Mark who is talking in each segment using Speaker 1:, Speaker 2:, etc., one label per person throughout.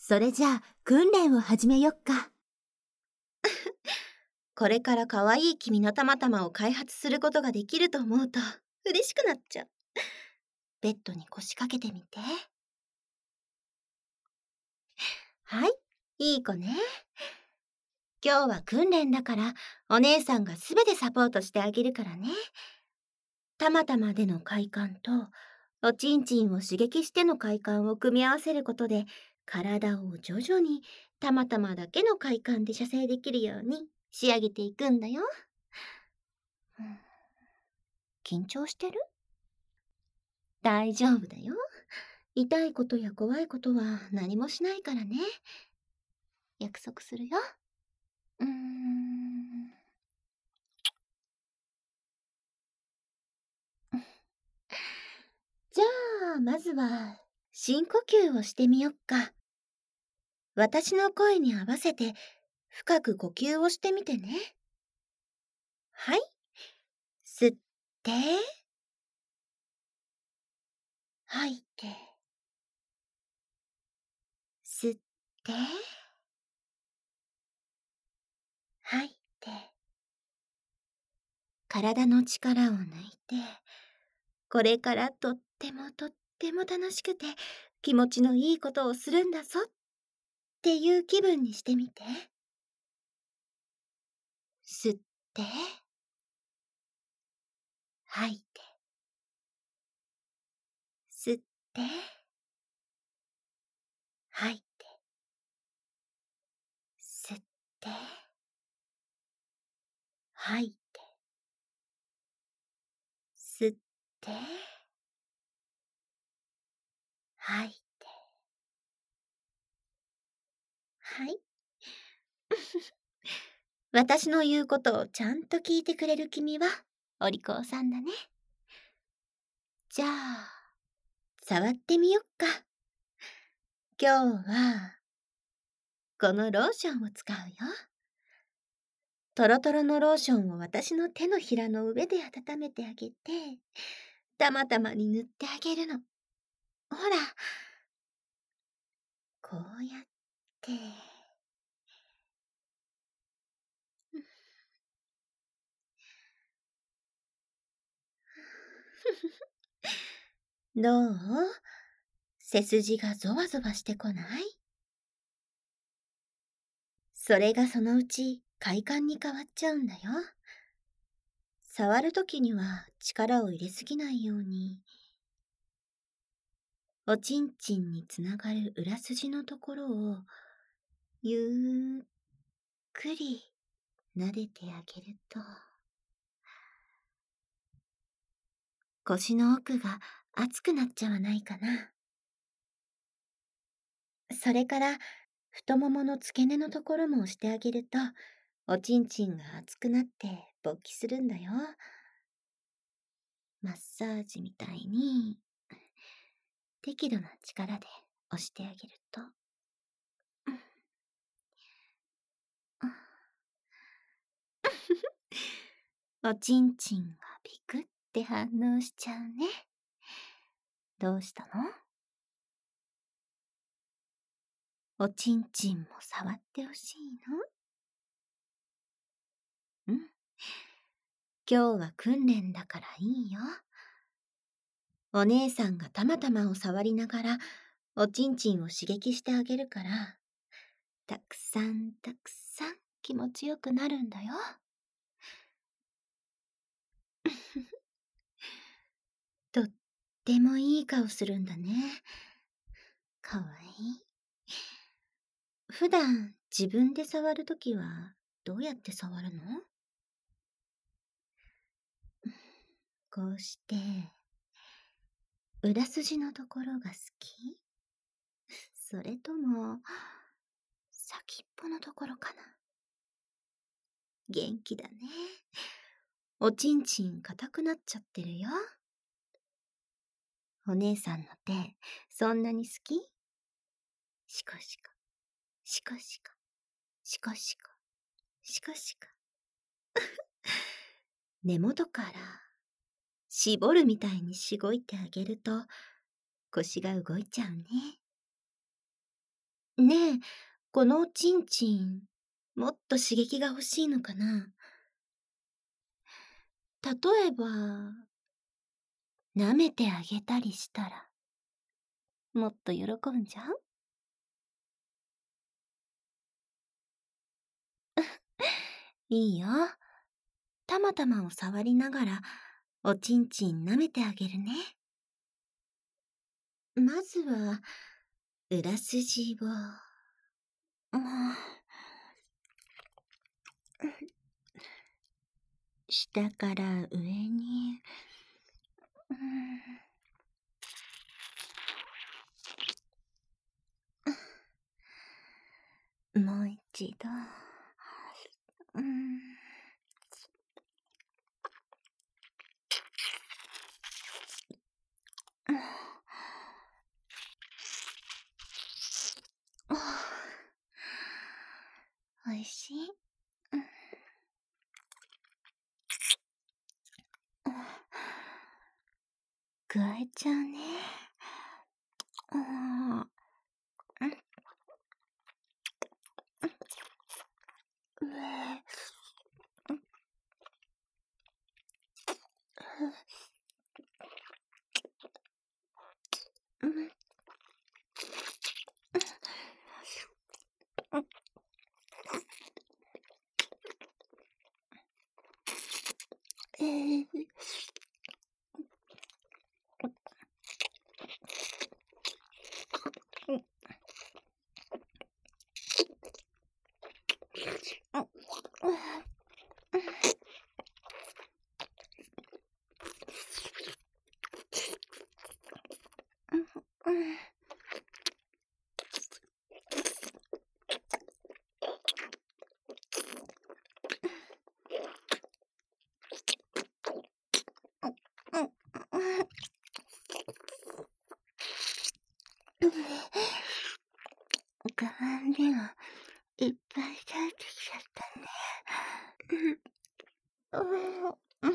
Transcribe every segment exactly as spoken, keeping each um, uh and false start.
Speaker 1: それじゃあ訓練を始めよっか。
Speaker 2: これから可愛い君のたまたまを開発することができると思うと嬉しくなっちゃう。ベッドに腰掛けてみて。はい、いい子ね。今日は訓練だからお姉さんがすべてサポートしてあげるからね。たまたまでの快感とおちんちんを刺激しての快感を組み合わせることで体を徐々にたまたまだけの快感で射精できるように仕上げていくんだよ。うん、緊張してる？大丈夫だよ。痛いことや怖いことは何もしないからね。約束するよ。うーん。じゃあ、まずは深呼吸をしてみよっか。私の声に合わせて深く呼吸をしてみてね。はい。吸って、吐いて。吸って、吐いて。体の力を抜いて、これからとってもとっても楽しくて気持ちのいいことをするんだぞっていう気分にしてみて。吸って、吐いて。吸って、吐いて。吸って、吐いて。吸って、吐いて。はい。私の言うことをちゃんと聞いてくれる君はお利口さんだね。じゃあ、触ってみよっか。今日は、このローションを使うよ。トロトロのローションを私の手のひらの上で温めてあげて、たまたまに塗ってあげるの。ほら、こうやって。どう？背筋がゾワゾワしてこない？それがそのうち快感に変わっちゃうんだよ。触るときには力を入れすぎないように。おちんちんにつながる裏筋のところをゆっくり撫でてあげると、腰の奥が熱くなっちゃわないかな。それから太ももの付け根のところも押してあげると、おちんちんが熱くなって勃起するんだよ。マッサージみたいに適度な力で押してあげると、おちんちんがピクって反応しちゃうね。どうしたの？おちんちんも触ってほしいの？うん。今日は訓練だからいいよ。お姉さんがたまたまを触りながらおちんちんを刺激してあげるから、たくさんたくさん気持ちよくなるんだよ。とってもいい顔するんだね。かわいい。普段自分で触るときはどうやって触るの？こうして裏筋のところが好き？それとも先っぽのところかな？元気だね。おちんちん硬くなっちゃってるよ。お姉さんの手、そんなに好き？シコシコ、シコシコ、シコシコ、シコシコ。根元から絞るみたいにしごいてあげると腰が動いちゃうね。 ねえ、このおちんちん、もっと刺激が欲しいのかな？例えば、舐めてあげたりしたら、もっと喜ぶんじゃん？いいよ。たまたまを触りながら、おちんちん舐めてあげるね。まずは、裏筋を、うん、下から上に、うん、もう一度、うん、おいしい？うん、加えちゃうね。うん、うん、うん、えー、我慢でもいっぱい食べてきちゃったね。うん、うん、うん。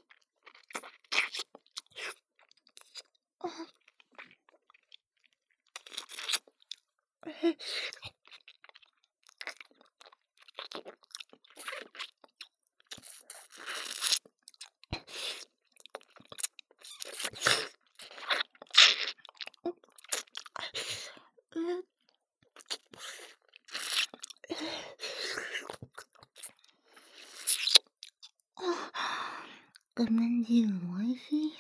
Speaker 2: 我慢でも美味しいよ。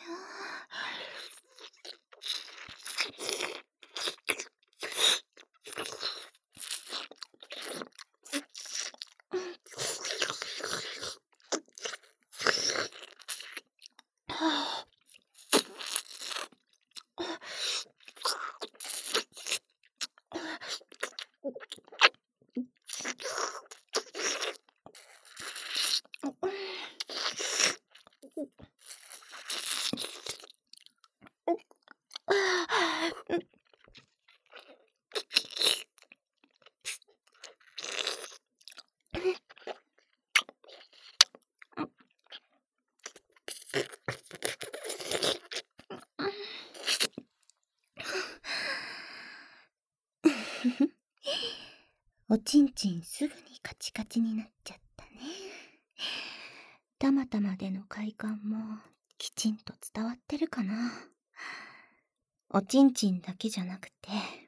Speaker 2: おちんちんすぐにカチカチになっちゃったね。たまたまでの快感もきちんと伝わってるかな。おちんちんだけじゃなくて、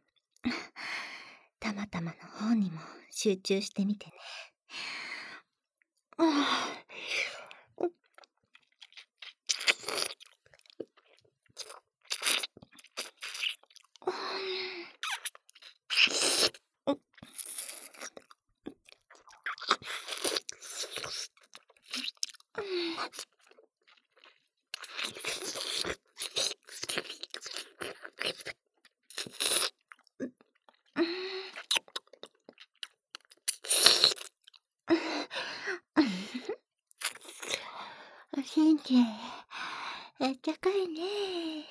Speaker 2: たまたまの方にも集中してみてね。おちんちん、あったかいね。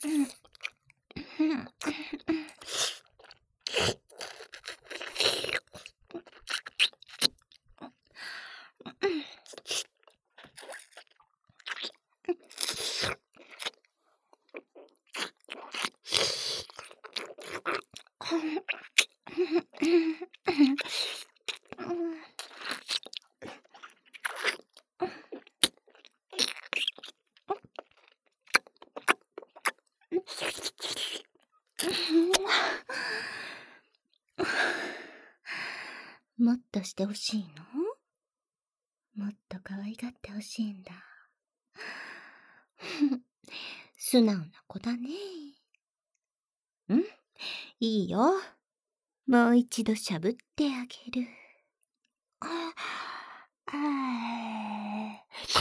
Speaker 2: もっとしてほしいの？もっと可愛がってほしいんだ。素直な子だね。ん？いいよ。もう一度しゃぶってあげる。ああ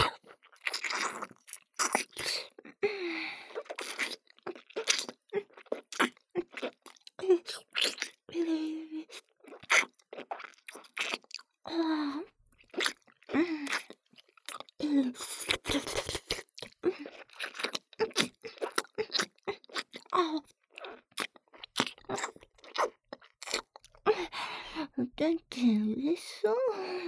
Speaker 2: だって嬉しそう。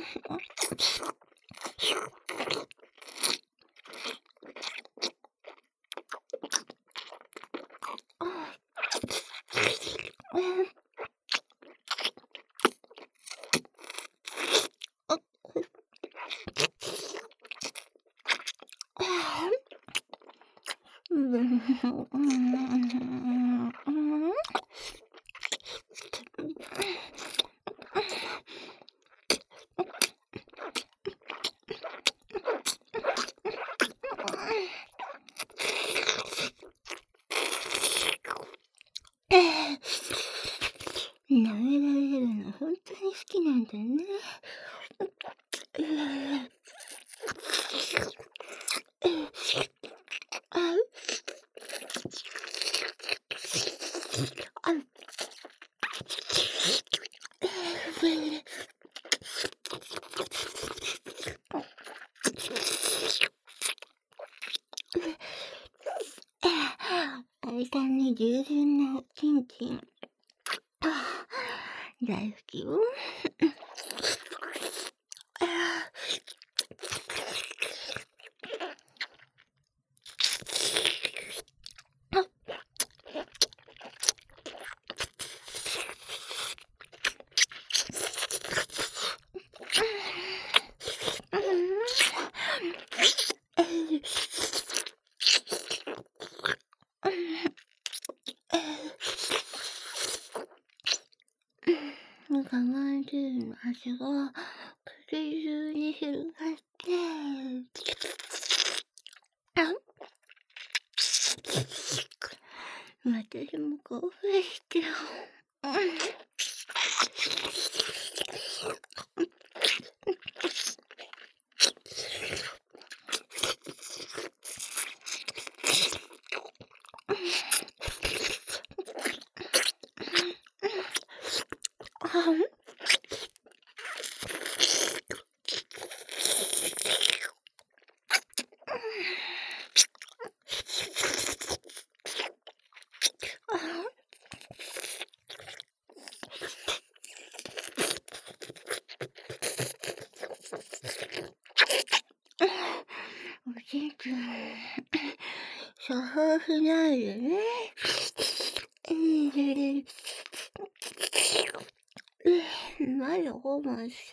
Speaker 2: 舐められるの本当に好きなんだね。間に従順なキンキン。大好きよ。我慢汁の味が口中に広がって、私も興奮してる。おじいちゃん、そうしないでね。まだ我慢して。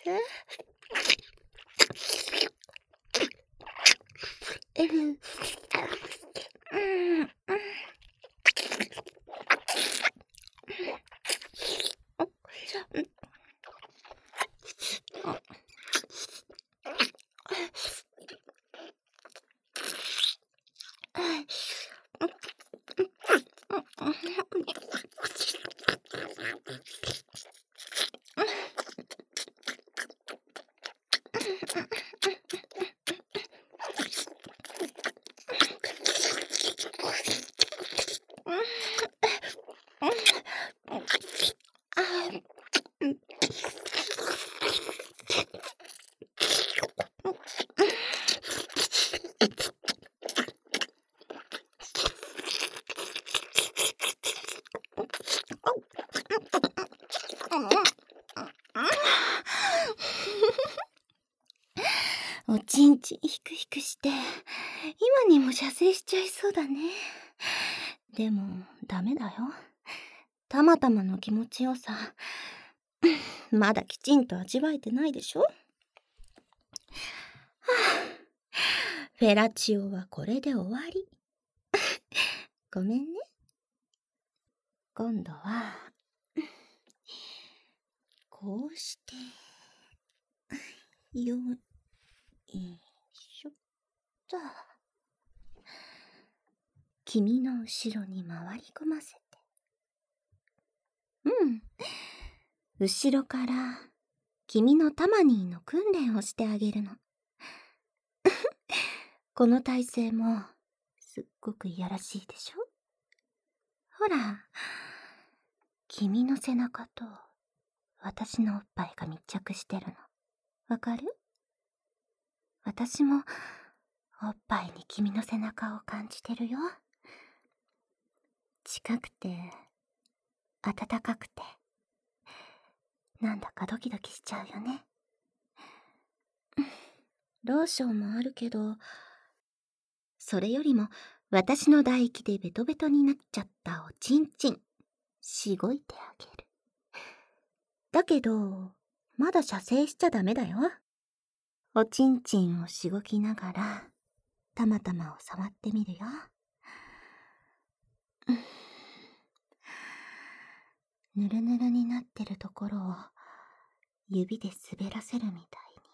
Speaker 2: 射精しちゃいそうだね。でもダメだよ。たまたまの気持ちよさ、まだきちんと味わえてないでしょ。はあ、フェラチオはこれで終わり。ごめんね。今度はこうしてよいしょっと、君の後ろに回り込ませて、うん後ろから君のタマニーの訓練をしてあげるの。この体勢もすっごくいやらしいでしょ。ほら、君の背中と私のおっぱいが密着してるの。わかる？私もおっぱいに君の背中を感じてるよ。近くて、暖かくて、なんだかドキドキしちゃうよね。ローションもあるけど、それよりも私の唾液でベトベトになっちゃったおちんちん、しごいてあげる。だけど、まだ射精しちゃダメだよ。おちんちんをしごきながら、たまたまを触ってみるよ。ぬるぬるになってるところを指で滑らせるみたい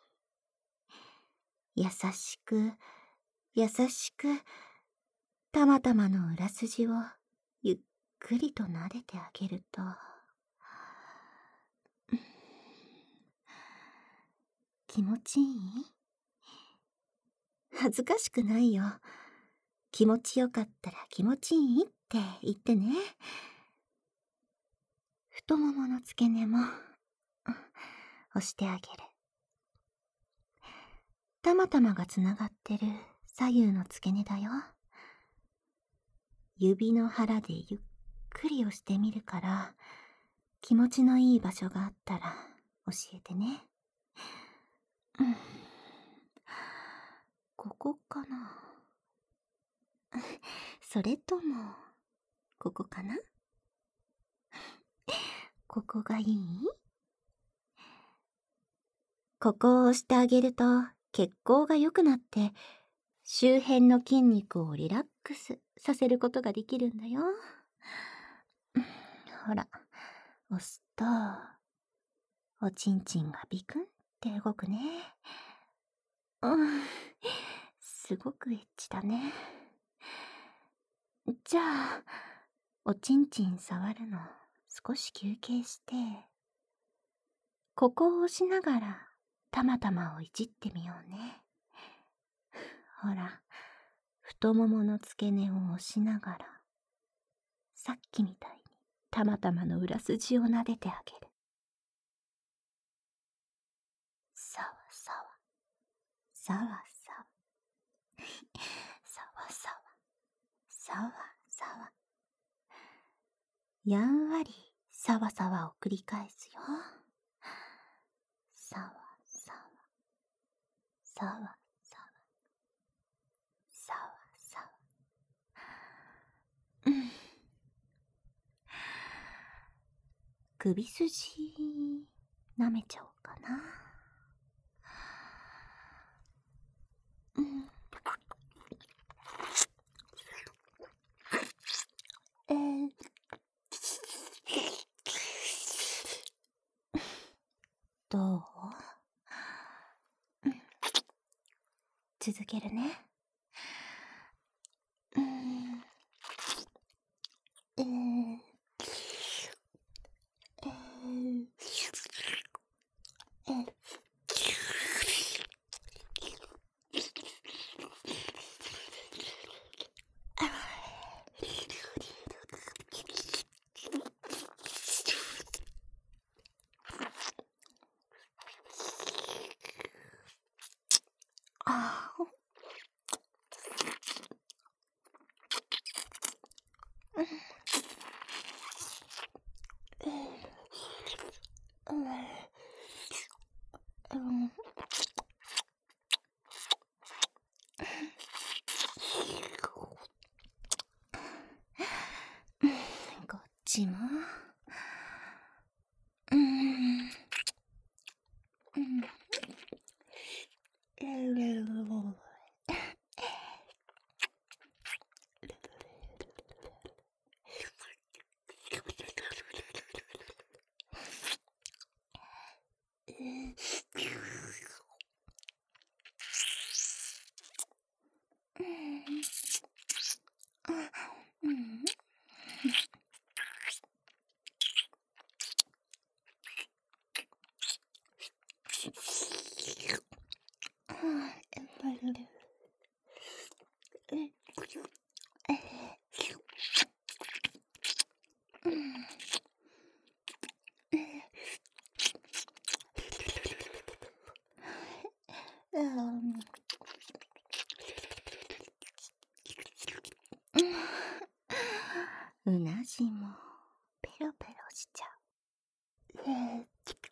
Speaker 2: に。優しく、優しく、たまたまの裏筋をゆっくりと撫でてあげると、気持ちいい？恥ずかしくないよ。気持ちよかったら気持ちいいって言ってね。太ももの付け根も押してあげる。たまたまがつながってる左右の付け根だよ。指の腹でゆっくり押してみるから、気持ちのいい場所があったら教えてね。うん、ここかな。それともここかな。ここがいい？ここを押してあげると血行が良くなって、周辺の筋肉をリラックスさせることができるんだよ。ほら、押すとおちんちんがビクンって動くね。うん、すごくエッチだね。じゃあ、おちんちん触るの少し休憩して、ここを押しながらたまたまをいじってみようね。ほら、太ももの付け根を押しながら、さっきみたいにたまたまの裏筋を撫でてあげる。さわさわ、さわさわ、さわさわ、さわさわ。やんわりさわさわを繰り返すよ。さわさわ、さわさわ、さわさわ。うん。首筋舐めちゃおうかな。うん。えー、どう？うん、続けるね。うん。えー、えー、えーあー、うん、えー、うん、うん、 しも。うーん。うん。うなじもペロペロしちゃう。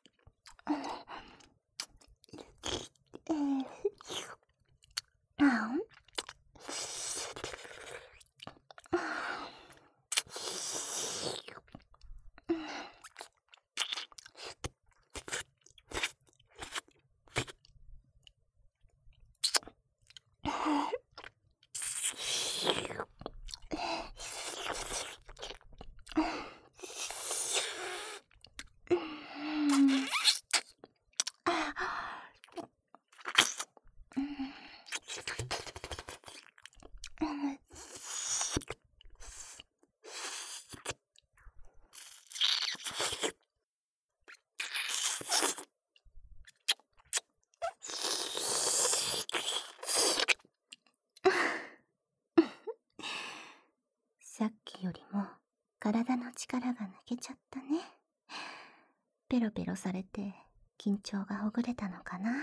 Speaker 2: さっきよりも体の力が抜けちゃったね。ペロペロされて緊張がほぐれたのかな。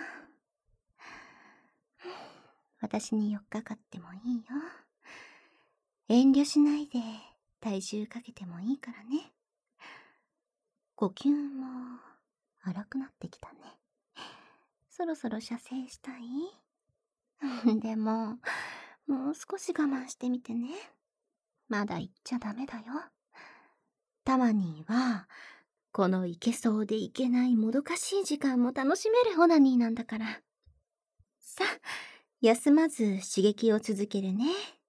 Speaker 2: 私に寄っかかってもいいよ。遠慮しないで体重かけてもいいからね。呼吸も荒くなってきたね。そろそろ射精したい？でも、もう少し我慢してみてね。まだ言っちゃダメだよ。たまには、このいけそうでいけないもどかしい時間も楽しめるオナニーなんだから。さあ、休まず刺激を続けるね。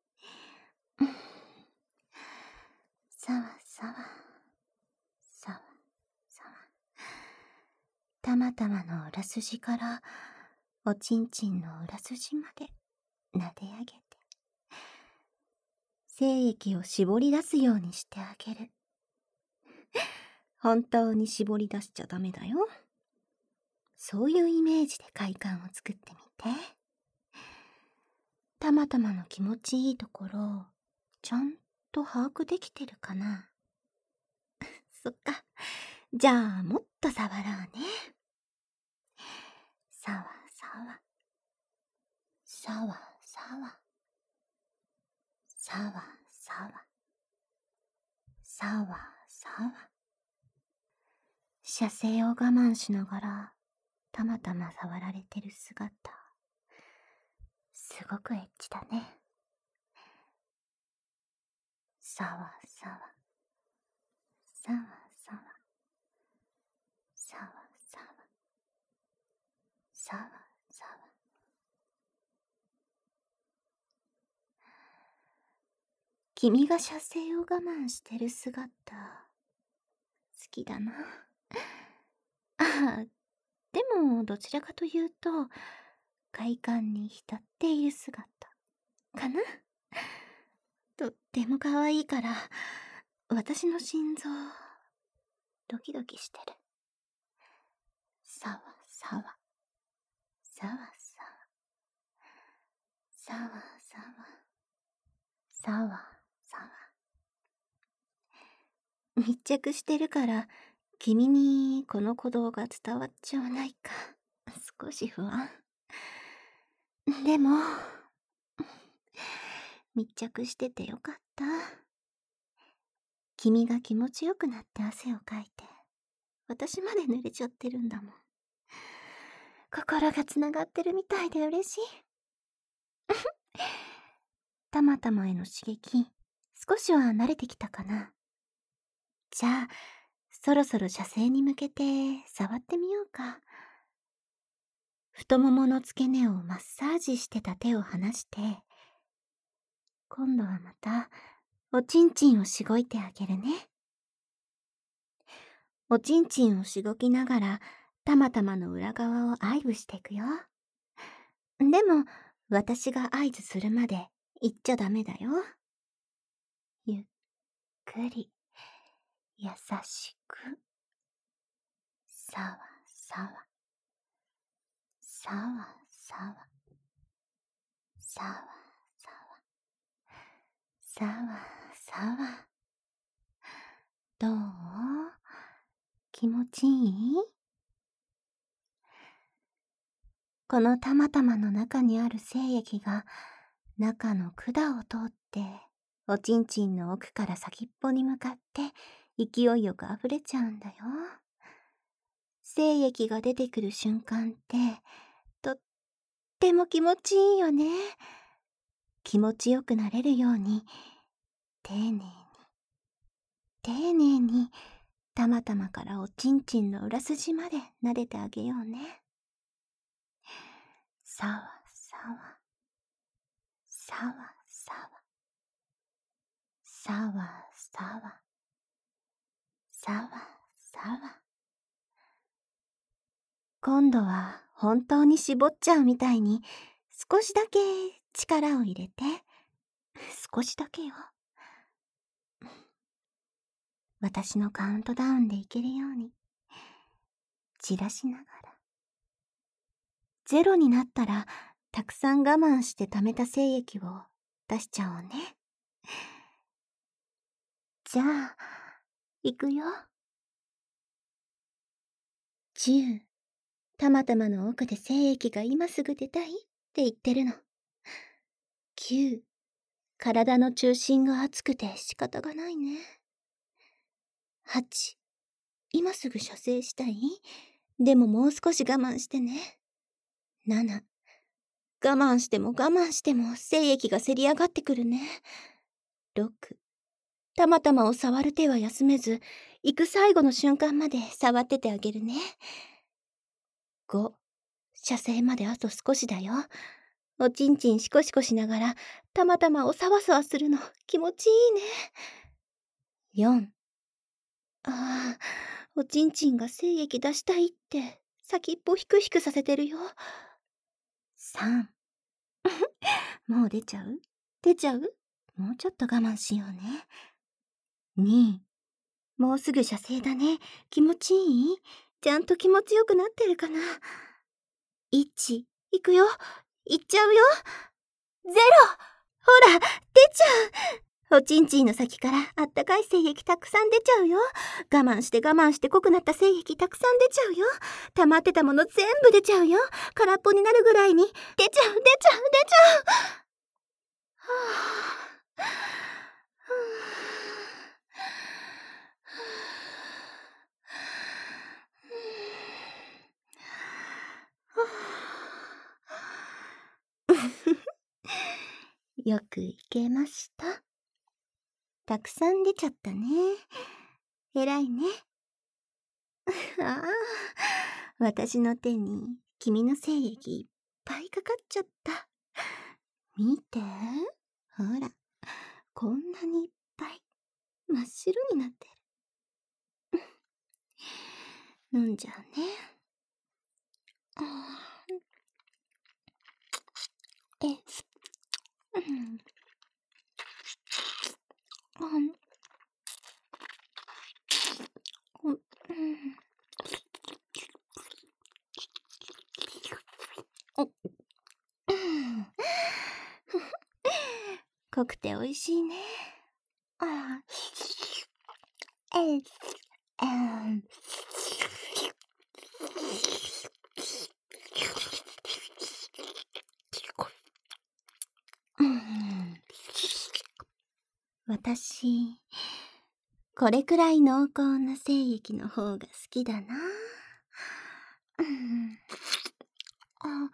Speaker 2: さわさわ、さわさわ。たまたまの裏筋から、おちんちんの裏筋まで撫で上げて、精液を絞り出すようにしてあげる。本当に絞り出しちゃダメだよ。そういうイメージで快感を作ってみて。たまたまの気持ちいいところ、ちゃんと把握できてるかな？そっか。じゃあ、もっと触ろうね。さわさわ。さわさわ。さわさわ。さわさわ。射精を我慢しながら、たまたま触られてる姿。すごくエッチだね。さわさわ。さわさわ。さわさわ。さわさわ。君が射精を我慢してる姿、好きだな。ああ、でもどちらかというと、快感に浸っている姿、かな？とっても可愛いから、私の心臓、ドキドキしてる。さわさわ。さわさわ。さわさわ。さわさわ。密着してるから、君にこの鼓動が伝わっちゃわないか、少し不安。でも、密着しててよかった。君が気持ちよくなって汗をかいて、私まで濡れちゃってるんだもん。心がつながってるみたいで嬉しい。たまたまへの刺激、少しは慣れてきたかな。
Speaker 1: じゃあ、そろそろ射精に向けて触ってみようか。太ももの付け根をマッサージしてた手を離して、今度はまたおちんちんをしごいてあげるね。おちんちんをしごきながら、たまたまの裏側を愛撫していくよ。でも、私が合図するまで言っちゃダメだよ。ゆっくり、優しく、さわさわ、さわさわ、さわさわ、さわさわ。どう？気持ちいい？このたまたまの中にある精液が中の管を通っておちんちんの奥から先っぽに向かって勢いよく溢れちゃうんだよ。精液が出てくる瞬間ってとっても気持ちいいよね。気持ちよくなれるように丁寧に丁寧にたまたまからおちんちんの裏筋まで撫でてあげようね。さわさわ、さわさわ、さわさわ、さわさわ。今度は本当に絞っちゃうみたいに少しだけ力を入れて、少しだけよ。私のカウントダウンでいけるように散らしながら。ゼロになったらたくさん我慢して溜めた精液を出しちゃおうね。じゃあ、いくよ。じゅう、たまたまの奥で精液が今すぐ出たいって言ってるの。きゅう、体の中心が熱くて仕方がないね。はち、今すぐ射精したい？でももう少し我慢してね。なな、我慢しても我慢しても精液がせり上がってくるね。ろく、たまたまを触る手は休めず、行く最後の瞬間まで触っててあげるね。ご、射精まであと少しだよ。おちんちんシコシコしながら、たまたまをサワサワするの気持ちいいね。よん、ああ、おちんちんが精液出したいって先っぽヒクヒクさせてるよ。さん、もう出ちゃう？出ちゃう？もうちょっと我慢しようね。に、もうすぐ射精だね。気持ちいい？ちゃんと気持ちよくなってるかな？いち、いくよ。いっちゃうよ。ゼロ！ほら、出ちゃう！おちんちんの先からあったかい精液たくさん出ちゃうよ。我慢して我慢して濃くなった精液たくさん出ちゃうよ。溜まってたもの全部出ちゃうよ。空っぽになるぐらいに出ちゃう出ちゃう出ちゃう。はぁ、はぁ。よくいけました。たくさん出ちゃったね。えらいね。ああ、私の手に君の精液いっぱいかかっちゃった。見て。ほら、こんなにいっぱい真っ白になってる。飲んじゃうね。あえ、うん。うん。うん。濃くて美味しいね。ああ。えい。うん。うん。私、これくらい濃厚な精液の方が好きだな。うん。あ。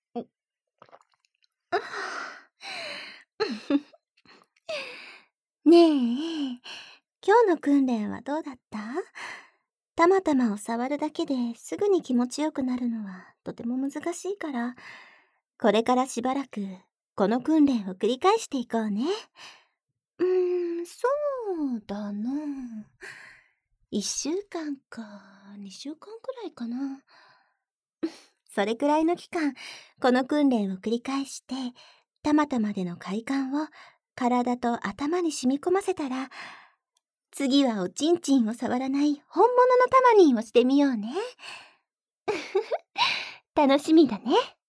Speaker 1: ねねえ、今日の訓練はどうだった？たまたまを触るだけですぐに気持ちよくなるのはとても難しいから、これからしばらくこの訓練を繰り返していこうね。うーん、そうだな。いっしゅうかんかにしゅうかんくらいかな。それくらいの期間、この訓練を繰り返して、たまたまでの快感を体と頭に染み込ませたら、次はおちんちんを触らない本物のタマニンをしてみようね。楽しみだね。